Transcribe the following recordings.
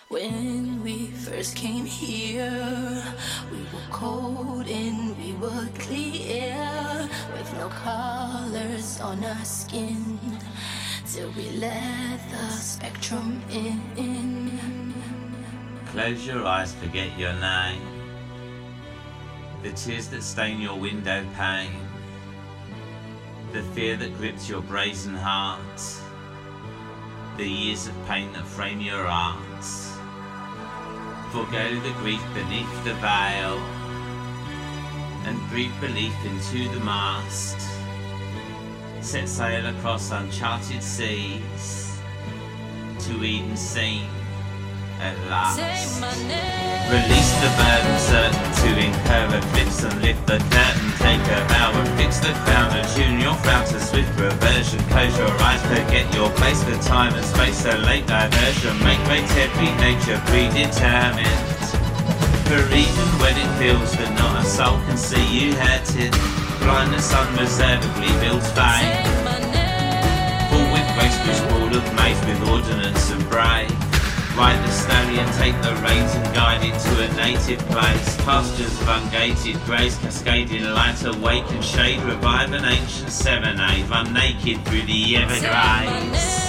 When we first came here, we were cold and we were clear, with no colors on our skin, till we let the spectrum in. Close your eyes, forget your name. The tears that stain your window pane, the fear that grips your brazen heart, the years of pain that frame your arts. Forgo the grief beneath the veil, and breathe belief into the mast. Set sail across uncharted seas, to Eden seen at last. Release the burden certain to incur eclipse and lift the curtain. Take a vow and fix the crown, attune your frown to swift reversion. Close your eyes, forget your place, for time and space a late diversion. Make great every nature predetermined, for even when it feels that not a soul can see you hurted, blindness unreservedly builds fame. Full with grace, push ball of maze with ordnance and brave. Ride the stallion, take the reins and guide it to a native place. Pastures of ungated grace, cascading light, awaken shade. Revive an ancient serenade, run naked through the everglades.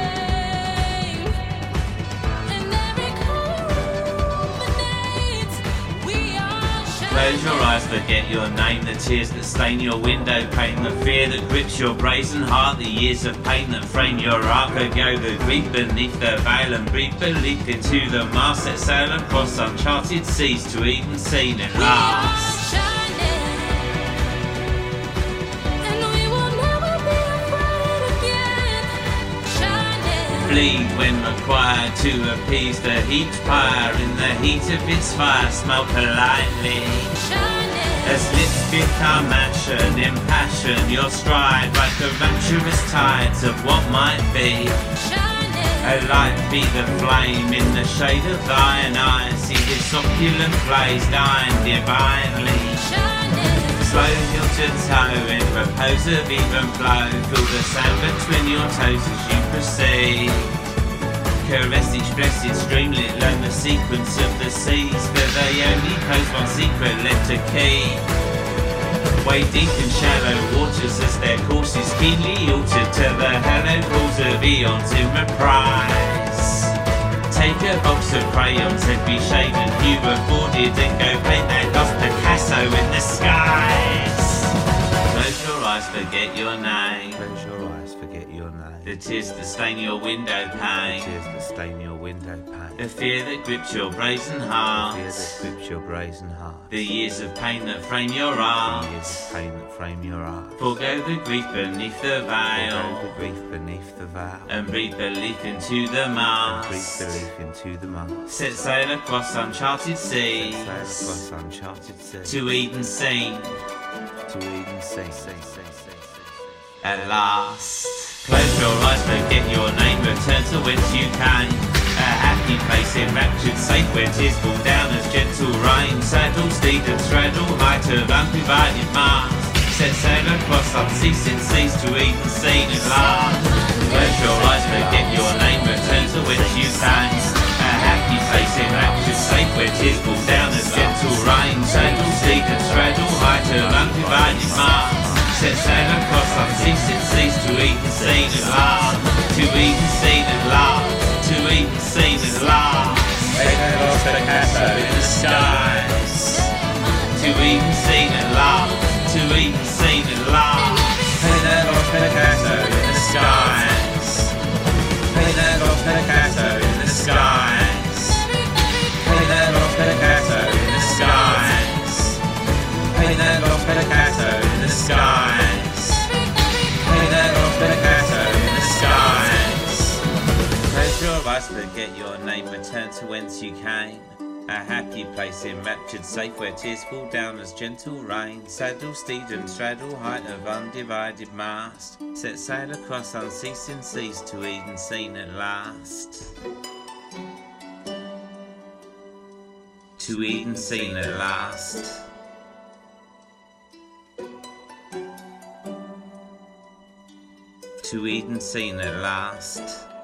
Close your eyes, forget your name. The tears that stain your window pane, the fear that grips your brazen heart, the years of pain that frame your arc. Forgo the grief beneath the veil and breathe belief into the mast. Set sail across uncharted seas to Eden seen at last. Bleed when required to appease the heat fire. In the heat of its fire, smell politely. As lips become ashen, impassion your stride, like the rapturous tides of what might be. A light be the flame in the shade of thine eyes. See this opulent blaze dying divinely. Slow heel to toe in repose of even flow. Feel the sand between your toes as you proceed. Caress each blessed streamlet, learn the sequence of the seas, for they only pose one secret left to keep. Wade deep in shallow waters as their course is keenly altered to the hallowed halls of eons in reprise. Take a box of crayons, every shade and hue afforded, and go paint that lost Picasso in the skies. Close your eyes, forget your name. Close your eyes, forget your name. The tears that stain your window pane, The tears that stain your window pane. the fear that grips your brazen heart, The fear that grips your brazen heart. the years of pain that frame your The art. years of pain that frame your art. Forgo the grief beneath the Forgo veil, the grief beneath the veil. and breathe belief into the And mast. breathe belief into the mast. Set sail across uncharted seas, Sail across uncharted seas. to Eden seen To Eden seen. at last. Close your eyes, forget your name, return to whence you came. A happy place, enraptured, safe, where tears fall down as gentle rain. Saddle, steed and straddle, height of undivided Mars. Set sail across unceasing seas to Eden seen at last. Close your eyes, forget your name, return to whence you came. A happy place, enraptured, safe, where tears fall down as gentle rain. Saddle, steed and straddle, height of undivided Mars. Set sail across unceasing seas to Eden seen at last. To Eden seen at last. To Eden seen at last. Lost Picasso in the skies. To Eden seen at last. To Eden seen at last. Lost Picasso in the skies. Lost Picasso in the skies. Lost Picasso in the skies. Lost Picasso in the skies. Lost Picasso in the skies. Close your eyes, forget your name, return to whence you came. A happy place, enraptured, safe, where tears fall down as gentle rain. Saddle, steed and straddle, height of undivided mast. Set sail across unceasing seas to Eden seen at last. To Eden seen at last. To Eden seen at last.